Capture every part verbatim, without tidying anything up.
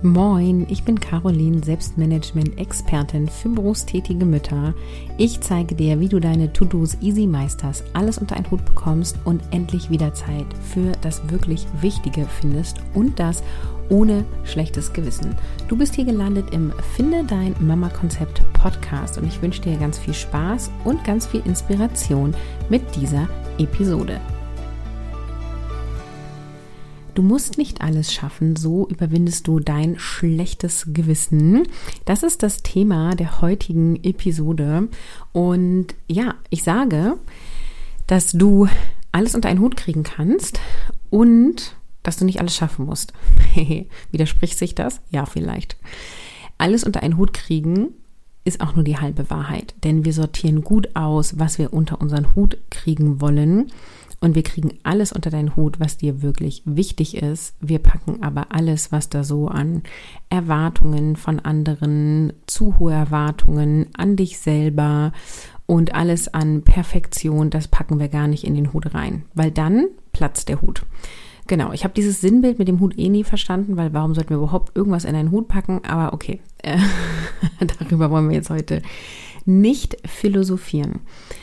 Moin, ich bin Caroline, Selbstmanagement-Expertin für berufstätige Mütter. Ich zeige dir, wie du deine To-Dos easy meisterst, alles unter einen Hut bekommst und endlich wieder Zeit für das wirklich Wichtige findest und das ohne schlechtes Gewissen. Du bist hier gelandet im Finde dein Mama-Konzept Podcast und ich wünsche dir ganz viel Spaß und ganz viel Inspiration mit dieser Episode. Du musst nicht alles schaffen, so überwindest du dein schlechtes Gewissen. Das ist das Thema der heutigen Episode. Und ja, ich sage, dass du alles unter einen Hut kriegen kannst und dass du nicht alles schaffen musst. Widerspricht sich das? Ja, vielleicht. Alles unter einen Hut kriegen ist auch nur die halbe Wahrheit, denn wir sortieren gut aus, was wir unter unseren Hut kriegen wollen. Und wir kriegen alles unter deinen Hut, was dir wirklich wichtig ist. Wir packen aber alles, was da so an Erwartungen von anderen, zu hohe Erwartungen an dich selber und alles an Perfektion, das packen wir gar nicht in den Hut rein, weil dann platzt der Hut. Genau, ich habe dieses Sinnbild mit dem Hut eh nie verstanden, weil warum sollten wir überhaupt irgendwas in einen Hut packen? Aber okay, äh, darüber wollen wir jetzt heute nicht philosophieren.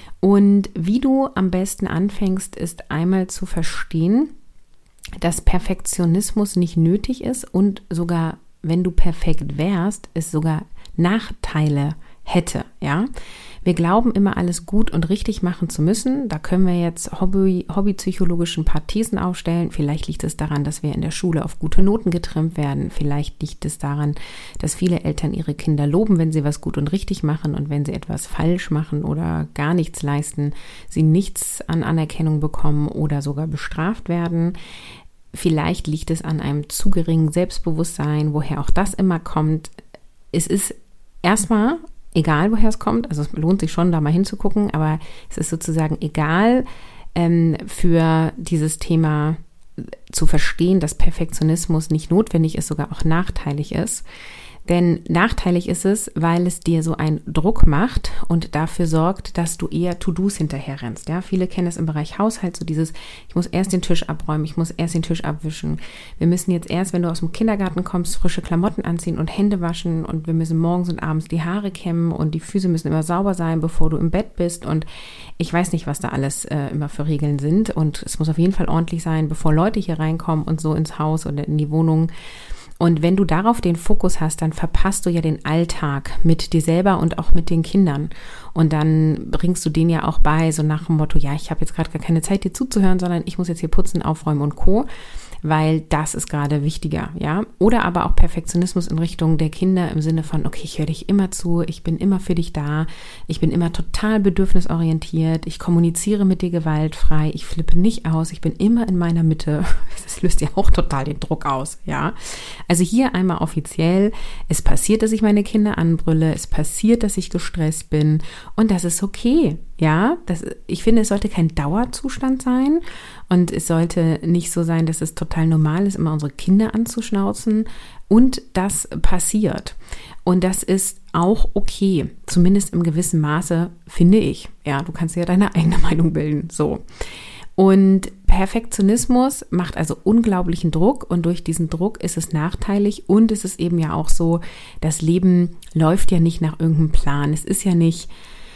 Und wie du am besten anfängst, ist einmal zu verstehen, dass Perfektionismus nicht nötig ist und sogar, wenn du perfekt wärst, es sogar Nachteile hätte, ja. Wir glauben immer, alles gut und richtig machen zu müssen. Da können wir jetzt Hobby, hobbypsychologisch ein paar Thesen aufstellen. Vielleicht liegt es daran, dass wir in der Schule auf gute Noten getrimmt werden. Vielleicht liegt es daran, dass viele Eltern ihre Kinder loben, wenn sie was gut und richtig machen. Und wenn sie etwas falsch machen oder gar nichts leisten, sie nichts an Anerkennung bekommen oder sogar bestraft werden. Vielleicht liegt es an einem zu geringen Selbstbewusstsein, woher auch das immer kommt. Es ist erstmal egal, woher es kommt, also es lohnt sich schon, da mal hinzugucken, aber es ist sozusagen egal ähm, für dieses Thema zu verstehen, dass Perfektionismus nicht notwendig ist, sogar auch nachteilig ist. Denn nachteilig ist es, weil es dir so einen Druck macht und dafür sorgt, dass du eher To-Dos hinterher rennst. Ja, viele kennen es im Bereich Haushalt, so dieses, ich muss erst den Tisch abräumen, ich muss erst den Tisch abwischen. Wir müssen jetzt erst, wenn du aus dem Kindergarten kommst, frische Klamotten anziehen und Hände waschen und wir müssen morgens und abends die Haare kämmen und die Füße müssen immer sauber sein, bevor du im Bett bist und ich weiß nicht, was da alles äh, immer für Regeln sind und es muss auf jeden Fall ordentlich sein, bevor Leute hier reinkommen und so ins Haus oder in die Wohnung. Und wenn du darauf den Fokus hast, dann verpasst du ja den Alltag mit dir selber und auch mit den Kindern. Und dann bringst du denen ja auch bei, so nach dem Motto, ja, ich habe jetzt gerade gar keine Zeit, dir zuzuhören, sondern ich muss jetzt hier putzen, aufräumen und Co., weil das ist gerade wichtiger, ja. Oder aber auch Perfektionismus in Richtung der Kinder im Sinne von, okay, ich höre dich immer zu, ich bin immer für dich da, ich bin immer total bedürfnisorientiert, ich kommuniziere mit dir gewaltfrei, ich flippe nicht aus, ich bin immer in meiner Mitte. Das löst ja auch total den Druck aus, ja. Also hier einmal offiziell, es passiert, dass ich meine Kinder anbrülle, es passiert, dass ich gestresst bin und das ist okay, ja. Das, ich finde, es sollte kein Dauerzustand sein und es sollte nicht so sein, dass es total normal ist, immer unsere Kinder anzuschnauzen und das passiert. Und das ist auch okay, zumindest im gewissen Maße, finde ich. Ja, du kannst ja deine eigene Meinung bilden, so. Und Perfektionismus macht also unglaublichen Druck und durch diesen Druck ist es nachteilig und es ist eben ja auch so, das Leben läuft ja nicht nach irgendeinem Plan. Es ist ja nicht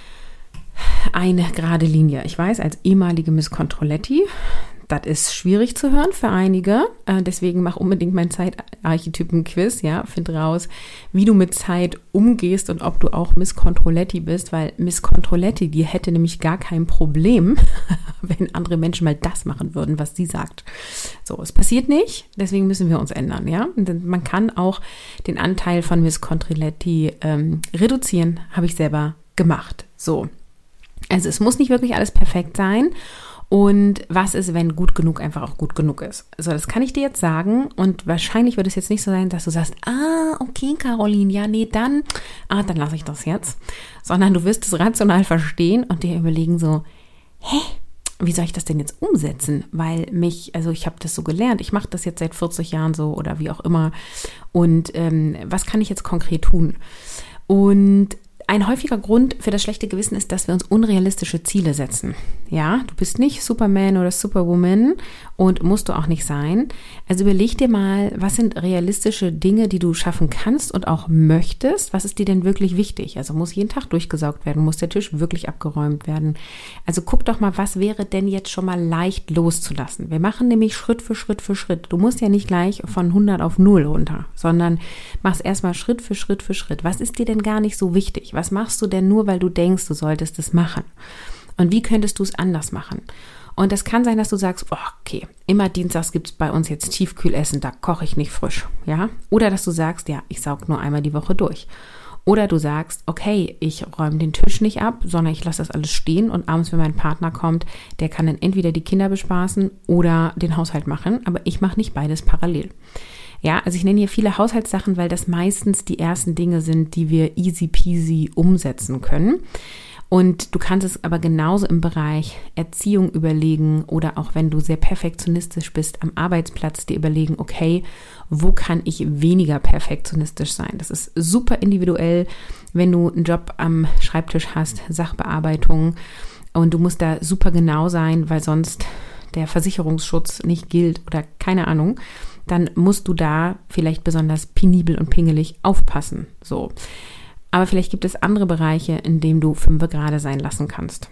eine gerade Linie. Ich weiß, als ehemalige Miss Controletti, das ist schwierig zu hören für einige, äh, deswegen mach unbedingt mein Zeitarchetypen-Quiz, ja, find raus, wie du mit Zeit umgehst und ob du auch Miss Controletti bist, weil Miss Controletti, die hätte nämlich gar kein Problem, wenn andere Menschen mal das machen würden, was sie sagt. So, es passiert nicht, deswegen müssen wir uns ändern, ja, und man kann auch den Anteil von Miss Controletti ähm, reduzieren, habe ich selber gemacht, so. Also es muss nicht wirklich alles perfekt sein. Und was ist, wenn gut genug einfach auch gut genug ist? So, das kann ich dir jetzt sagen und wahrscheinlich wird es jetzt nicht so sein, dass du sagst, ah, okay, Caroline, ja, nee, dann, ah, dann lasse ich das jetzt. Sondern du wirst es rational verstehen und dir überlegen so, hä, wie soll ich das denn jetzt umsetzen? Weil mich, also ich habe das so gelernt, ich mache das jetzt seit vierzig Jahren so oder wie auch immer und ähm, was kann ich jetzt konkret tun? Und Ein häufiger Grund für das schlechte Gewissen ist, dass wir uns unrealistische Ziele setzen. Ja, du bist nicht Superman oder Superwoman und musst du auch nicht sein. Also überleg dir mal, was sind realistische Dinge, die du schaffen kannst und auch möchtest? Was ist dir denn wirklich wichtig? Also muss jeden Tag durchgesaugt werden, muss der Tisch wirklich abgeräumt werden? Also guck doch mal, was wäre denn jetzt schon mal leicht loszulassen? Wir machen nämlich Schritt für Schritt für Schritt. Du musst ja nicht gleich von hundert auf null runter, sondern machst erstmal Schritt für Schritt für Schritt. Was ist dir denn gar nicht so wichtig? Was machst du denn nur, weil du denkst, du solltest es machen? Und wie könntest du es anders machen? Und es kann sein, dass du sagst, oh, okay, immer dienstags gibt es bei uns jetzt Tiefkühlessen, da koche ich nicht frisch, ja? Oder dass du sagst, ja, ich saug nur einmal die Woche durch. Oder du sagst, okay, ich räume den Tisch nicht ab, sondern ich lasse das alles stehen und abends, wenn mein Partner kommt, der kann dann entweder die Kinder bespaßen oder den Haushalt machen, aber ich mache nicht beides parallel. Ja, also ich nenne hier viele Haushaltssachen, weil das meistens die ersten Dinge sind, die wir easy peasy umsetzen können. Und du kannst es aber genauso im Bereich Erziehung überlegen oder auch wenn du sehr perfektionistisch bist am Arbeitsplatz, dir überlegen, okay, wo kann ich weniger perfektionistisch sein? Das ist super individuell, wenn du einen Job am Schreibtisch hast, Sachbearbeitung und du musst da super genau sein, weil sonst der Versicherungsschutz nicht gilt oder keine Ahnung, dann musst du da vielleicht besonders penibel und pingelig aufpassen. So. Aber vielleicht gibt es andere Bereiche, in denen du fünfe gerade sein lassen kannst.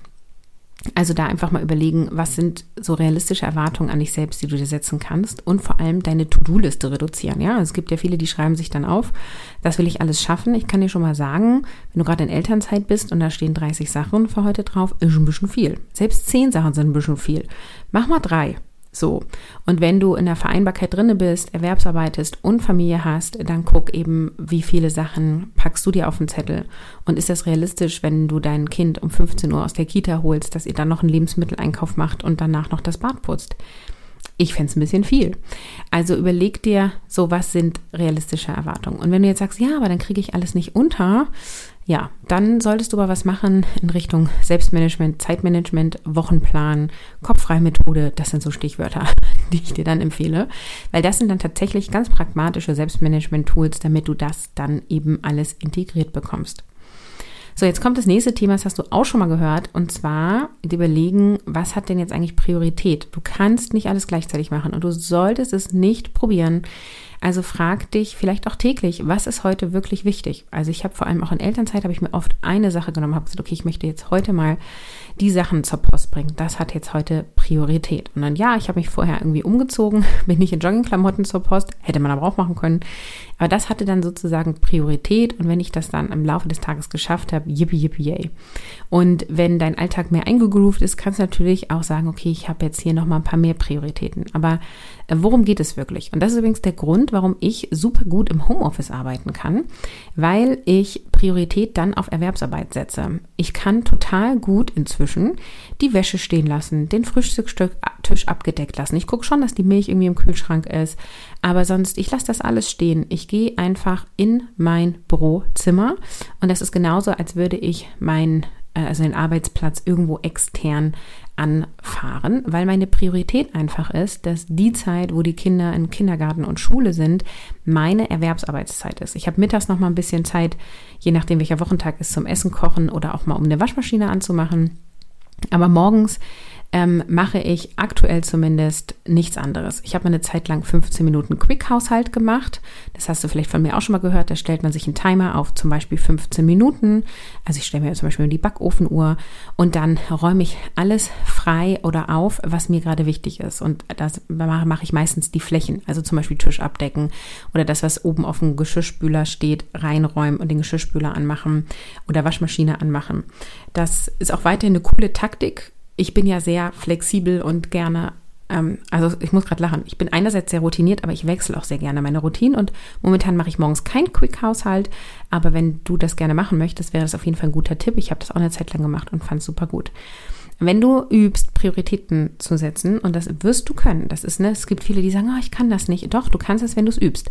Also da einfach mal überlegen, was sind so realistische Erwartungen an dich selbst, die du dir setzen kannst und vor allem deine To-Do-Liste reduzieren. Ja, es gibt ja viele, die schreiben sich dann auf, das will ich alles schaffen. Ich kann dir schon mal sagen, wenn du gerade in Elternzeit bist und da stehen dreißig Sachen für heute drauf, ist ein bisschen viel. Selbst zehn Sachen sind ein bisschen viel. Mach mal drei. So, und wenn du in der Vereinbarkeit drinne bist, erwerbsarbeitest und Familie hast, dann guck eben, wie viele Sachen packst du dir auf den Zettel und ist das realistisch, wenn du dein Kind um fünfzehn Uhr aus der Kita holst, dass ihr dann noch einen Lebensmitteleinkauf macht und danach noch das Bad putzt. Ich fände es ein bisschen viel. Also überleg dir, so was sind realistische Erwartungen. Und wenn du jetzt sagst, ja, aber dann kriege ich alles nicht unter, ja, dann solltest du aber was machen in Richtung Selbstmanagement, Zeitmanagement, Wochenplan, Kopffrei-Methode. Das sind so Stichwörter, die ich dir dann empfehle, weil das sind dann tatsächlich ganz pragmatische Selbstmanagement-Tools, damit du das dann eben alles integriert bekommst. So, jetzt kommt das nächste Thema, das hast du auch schon mal gehört, und zwar dir überlegen, was hat denn jetzt eigentlich Priorität? Du kannst nicht alles gleichzeitig machen und du solltest es nicht probieren. Also frag dich vielleicht auch täglich, was ist heute wirklich wichtig? Also ich habe vor allem auch in Elternzeit, habe ich mir oft eine Sache genommen, habe gesagt, okay, ich möchte jetzt heute mal die Sachen zur Post bringen. Das hat jetzt heute Priorität. Und dann, ja, ich habe mich vorher irgendwie umgezogen, bin nicht in Joggingklamotten zur Post, hätte man aber auch machen können. Aber das hatte dann sozusagen Priorität und wenn ich das dann im Laufe des Tages geschafft habe, yippie, yippie, yay. Und wenn dein Alltag mehr eingegroovt ist, kannst du natürlich auch sagen, okay, ich habe jetzt hier nochmal ein paar mehr Prioritäten. Aber äh, worum geht es wirklich? Und das ist übrigens der Grund, warum ich super gut im Homeoffice arbeiten kann, weil ich Priorität dann auf Erwerbsarbeit setze. Ich kann total gut inzwischen die Wäsche stehen lassen, den Frühstückstisch abgedeckt lassen. Ich gucke schon, dass die Milch irgendwie im Kühlschrank ist, aber sonst, ich lasse das alles stehen. Ich gehe einfach in mein Bürozimmer und das ist genauso, als würde ich meinen, also den Arbeitsplatz irgendwo extern anfahren, weil meine Priorität einfach ist, dass die Zeit, wo die Kinder in Kindergarten und Schule sind, meine Erwerbsarbeitszeit ist. Ich habe mittags noch mal ein bisschen Zeit, je nachdem welcher Wochentag ist, zum Essen kochen oder auch mal um eine Waschmaschine anzumachen. Aber morgens ähm, mache ich aktuell zumindest nichts anderes. Ich habe eine Zeit lang fünfzehn Minuten Quick-Haushalt gemacht. Das hast du vielleicht von mir auch schon mal gehört. Da stellt man sich einen Timer auf zum Beispiel fünfzehn Minuten. Also ich stelle mir zum Beispiel die Backofenuhr und dann räume ich alles frei oder auf, was mir gerade wichtig ist. Und das mache ich meistens die Flächen, also zum Beispiel Tisch abdecken oder das, was oben auf dem Geschirrspüler steht, reinräumen und den Geschirrspüler anmachen oder Waschmaschine anmachen. Das ist auch weiterhin eine coole Taktik. Ich bin ja sehr flexibel und gerne, ähm, also ich muss gerade lachen, ich bin einerseits sehr routiniert, aber ich wechsle auch sehr gerne meine Routinen und momentan mache ich morgens keinen Quick-Haushalt, aber wenn du das gerne machen möchtest, wäre das auf jeden Fall ein guter Tipp. Ich habe das auch eine Zeit lang gemacht und fand es super gut. Wenn du übst, Prioritäten zu setzen, und das wirst du können, das ist, ne, es gibt viele, die sagen, oh, ich kann das nicht. Doch, du kannst es, wenn du es übst.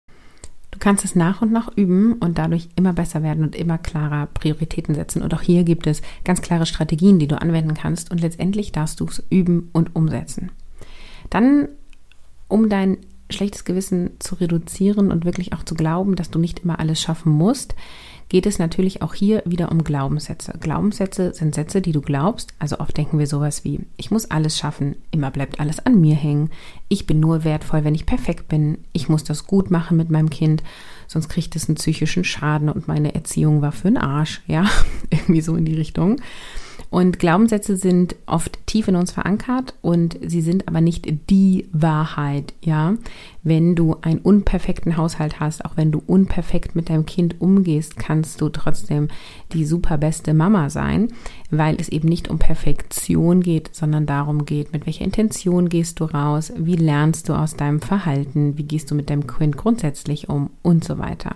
Du kannst es nach und nach üben und dadurch immer besser werden und immer klarer Prioritäten setzen. Und auch hier gibt es ganz klare Strategien, die du anwenden kannst. Und letztendlich darfst du es üben und umsetzen. Dann, um dein schlechtes Gewissen zu reduzieren und wirklich auch zu glauben, dass du nicht immer alles schaffen musst, geht es natürlich auch hier wieder um Glaubenssätze. Glaubenssätze sind Sätze, die du glaubst. Also oft denken wir sowas wie, ich muss alles schaffen, immer bleibt alles an mir hängen, ich bin nur wertvoll, wenn ich perfekt bin, ich muss das gut machen mit meinem Kind, sonst kriegt es einen psychischen Schaden und meine Erziehung war für den Arsch, ja, irgendwie so in die Richtung. Und Glaubenssätze sind oft tief in uns verankert und sie sind aber nicht die Wahrheit, ja. Wenn du einen unperfekten Haushalt hast, auch wenn du unperfekt mit deinem Kind umgehst, kannst du trotzdem die super beste Mama sein, weil es eben nicht um Perfektion geht, sondern darum geht, mit welcher Intention gehst du raus, wie lernst du aus deinem Verhalten, wie gehst du mit deinem Kind grundsätzlich um und so weiter.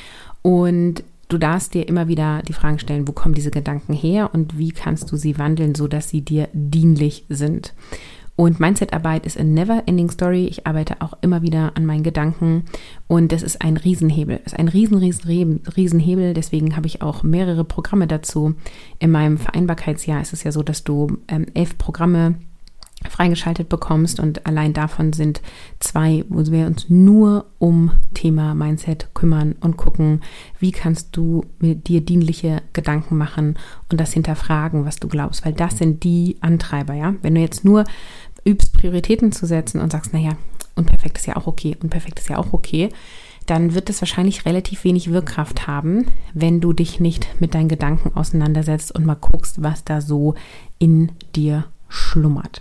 Und du darfst dir immer wieder die Fragen stellen, wo kommen diese Gedanken her und wie kannst du sie wandeln, sodass sie dir dienlich sind. Und Mindset-Arbeit ist a never-ending story. Ich arbeite auch immer wieder an meinen Gedanken und das ist ein Riesenhebel. Es ist ein riesen, riesen, Riesenhebel. Deswegen habe ich auch mehrere Programme dazu. In meinem Vereinbarkeitsjahr ist es ja so, dass du ähm, elf Programme freigeschaltet bekommst und allein davon sind zwei, wo wir uns nur um Thema Mindset kümmern und gucken, wie kannst du mit dir dienliche Gedanken machen und das hinterfragen, was du glaubst, weil das sind die Antreiber, ja. Wenn du jetzt nur übst, Prioritäten zu setzen und sagst, naja, unperfekt ist ja auch okay, unperfekt ist ja auch okay, dann wird es wahrscheinlich relativ wenig Wirkkraft haben, wenn du dich nicht mit deinen Gedanken auseinandersetzt und mal guckst, was da so in dir schlummert.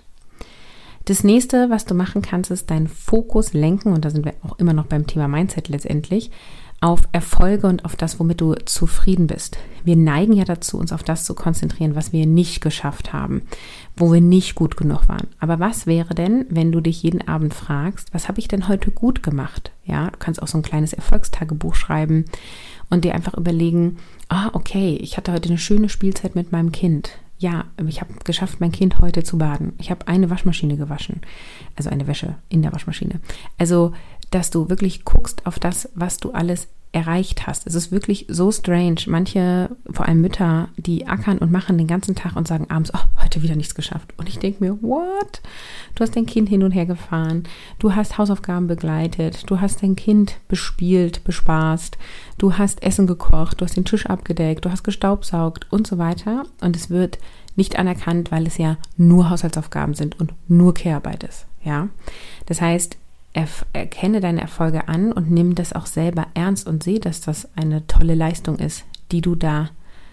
Das nächste, was du machen kannst, ist deinen Fokus lenken, und da sind wir auch immer noch beim Thema Mindset letztendlich, auf Erfolge und auf das, womit du zufrieden bist. Wir neigen ja dazu, uns auf das zu konzentrieren, was wir nicht geschafft haben, wo wir nicht gut genug waren. Aber was wäre denn, wenn du dich jeden Abend fragst, was habe ich denn heute gut gemacht? Ja, du kannst auch so ein kleines Erfolgstagebuch schreiben und dir einfach überlegen, ah, okay, ich hatte heute eine schöne Spielzeit mit meinem Kind. Ja, ich habe geschafft, mein Kind heute zu baden. Ich habe eine Waschmaschine gewaschen, also eine Wäsche in der Waschmaschine. Also, dass du wirklich guckst auf das, was du alles erreicht hast. Es ist wirklich so strange. Manche, vor allem Mütter, die ackern und machen den ganzen Tag und sagen abends, oh, heute wieder nichts geschafft. Und ich denke mir, what? Du hast dein Kind hin und her gefahren, du hast Hausaufgaben begleitet, du hast dein Kind bespielt, bespaßt, du hast Essen gekocht, du hast den Tisch abgedeckt, du hast gestaubsaugt und so weiter. Und es wird nicht anerkannt, weil es ja nur Haushaltsaufgaben sind und nur Care-Arbeit ist. Ja? Das heißt, erkenne deine Erfolge an und nimm das auch selber ernst und sehe, dass das eine tolle Leistung ist, die du da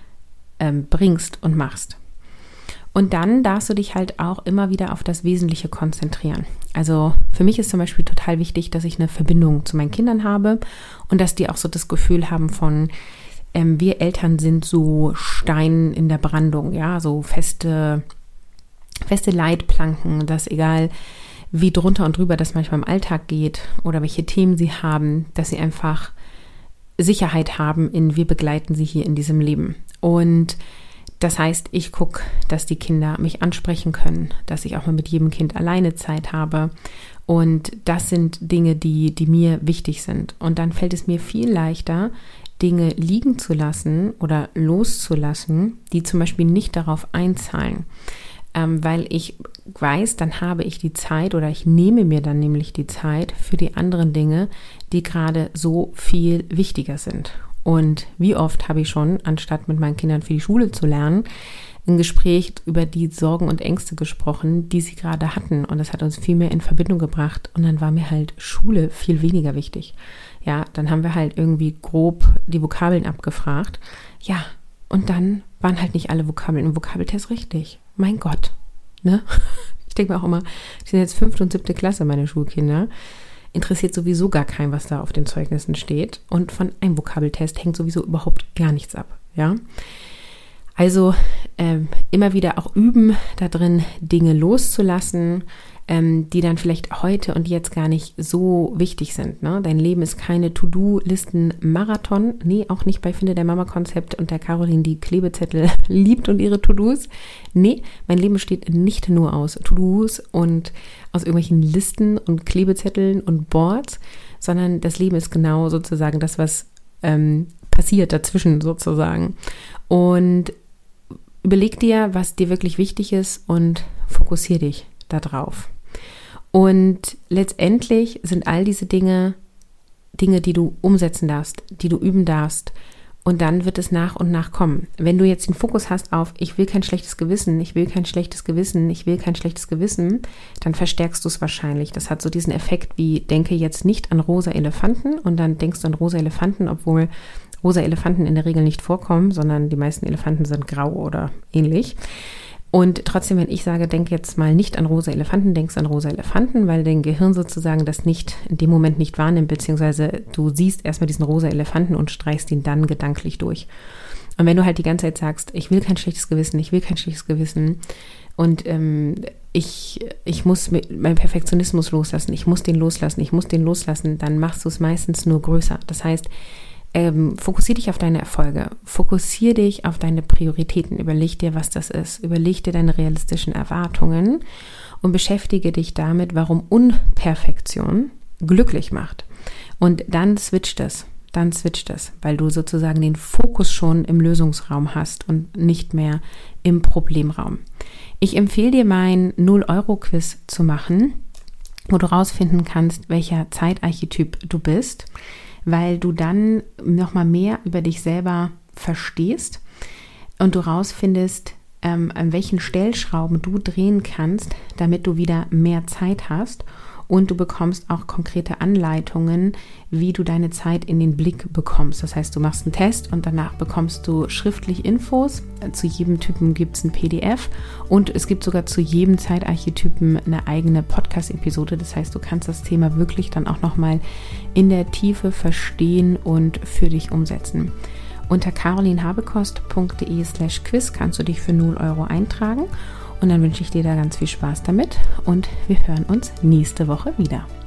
ähm, bringst und machst. Und dann darfst du dich halt auch immer wieder auf das Wesentliche konzentrieren. Also für mich ist zum Beispiel total wichtig, dass ich eine Verbindung zu meinen Kindern habe und dass die auch so das Gefühl haben von, ähm, wir Eltern sind so Stein in der Brandung, ja, so feste, feste Leitplanken, dass egal wie drunter und drüber das manchmal im Alltag geht oder welche Themen sie haben, dass sie einfach Sicherheit haben in, wir begleiten sie hier in diesem Leben. Und das heißt, ich gucke, dass die Kinder mich ansprechen können, dass ich auch mal mit jedem Kind alleine Zeit habe. Und das sind Dinge, die, die mir wichtig sind. Und dann fällt es mir viel leichter, Dinge liegen zu lassen oder loszulassen, die zum Beispiel nicht darauf einzahlen. Ähm, weil ich weiß, dann habe ich die Zeit oder ich nehme mir dann nämlich die Zeit für die anderen Dinge, die gerade so viel wichtiger sind. Und wie oft habe ich schon, anstatt mit meinen Kindern für die Schule zu lernen, ein Gespräch über die Sorgen und Ängste gesprochen, die sie gerade hatten. Und das hat uns viel mehr in Verbindung gebracht. Und dann war mir halt Schule viel weniger wichtig. Ja, dann haben wir halt irgendwie grob die Vokabeln abgefragt. Ja, und dann waren halt nicht alle Vokabeln im Vokabeltest richtig. Mein Gott, ne? Ich denke mir auch immer, die sind jetzt fünfte und siebte Klasse, meine Schulkinder. Interessiert sowieso gar keinen, was da auf den Zeugnissen steht. Und von einem Vokabeltest hängt sowieso überhaupt gar nichts ab, ja? Also ähm, immer wieder auch üben, da drin Dinge loszulassen, ähm, die dann vielleicht heute und jetzt gar nicht so wichtig sind. Ne? Dein Leben ist keine To-Do-Listen-Marathon. Nee, auch nicht bei Finde der Mama-Konzept und der Caroline, die Klebezettel liebt und ihre To-Dos. Nee, mein Leben besteht nicht nur aus To-Dos und aus irgendwelchen Listen und Klebezetteln und Boards, sondern das Leben ist genau sozusagen das, was ähm, passiert dazwischen sozusagen. Und überleg dir, was dir wirklich wichtig ist und fokussier dich da drauf. Und letztendlich sind all diese Dinge, Dinge, die du umsetzen darfst, die du üben darfst. Und dann wird es nach und nach kommen. Wenn du jetzt den Fokus hast auf, ich will kein schlechtes Gewissen, ich will kein schlechtes Gewissen, ich will kein schlechtes Gewissen, dann verstärkst du es wahrscheinlich. Das hat so diesen Effekt wie, denke jetzt nicht an rosa Elefanten und dann denkst du an rosa Elefanten, obwohl rosa Elefanten in der Regel nicht vorkommen, sondern die meisten Elefanten sind grau oder ähnlich. Und trotzdem, wenn ich sage, denk jetzt mal nicht an rosa Elefanten, denkst an rosa Elefanten, weil dein Gehirn sozusagen das nicht in dem Moment nicht wahrnimmt, beziehungsweise du siehst erstmal diesen rosa Elefanten und streichst ihn dann gedanklich durch. Und wenn du halt die ganze Zeit sagst, ich will kein schlechtes Gewissen, ich will kein schlechtes Gewissen und ähm, ich, ich muss meinen Perfektionismus loslassen, ich muss den loslassen, ich muss den loslassen, dann machst du es meistens nur größer. Das heißt, Ähm, fokussier dich auf deine Erfolge, fokussier dich auf deine Prioritäten, überleg dir, was das ist, überleg dir deine realistischen Erwartungen und beschäftige dich damit, warum Unperfektion glücklich macht. Und dann switcht es, dann switcht es, weil du sozusagen den Fokus schon im Lösungsraum hast und nicht mehr im Problemraum. Ich empfehle dir, mein null Euro Quiz zu machen, wo du rausfinden kannst, welcher Zeitarchetyp du bist, weil du dann nochmal mehr über dich selber verstehst und du rausfindest, ähm, an welchen Stellschrauben du drehen kannst, damit du wieder mehr Zeit hast, und du bekommst auch konkrete Anleitungen, wie du deine Zeit in den Blick bekommst. Das heißt, du machst einen Test und danach bekommst du schriftlich Infos. Zu jedem Typen gibt es ein P D F und es gibt sogar zu jedem Zeitarchetypen eine eigene Podcast-Episode. Das heißt, du kannst das Thema wirklich dann auch nochmal in der Tiefe verstehen und für dich umsetzen. Unter carolinhabekost.de slash quiz kannst du dich für null Euro eintragen. Und dann wünsche ich dir da ganz viel Spaß damit und wir hören uns nächste Woche wieder.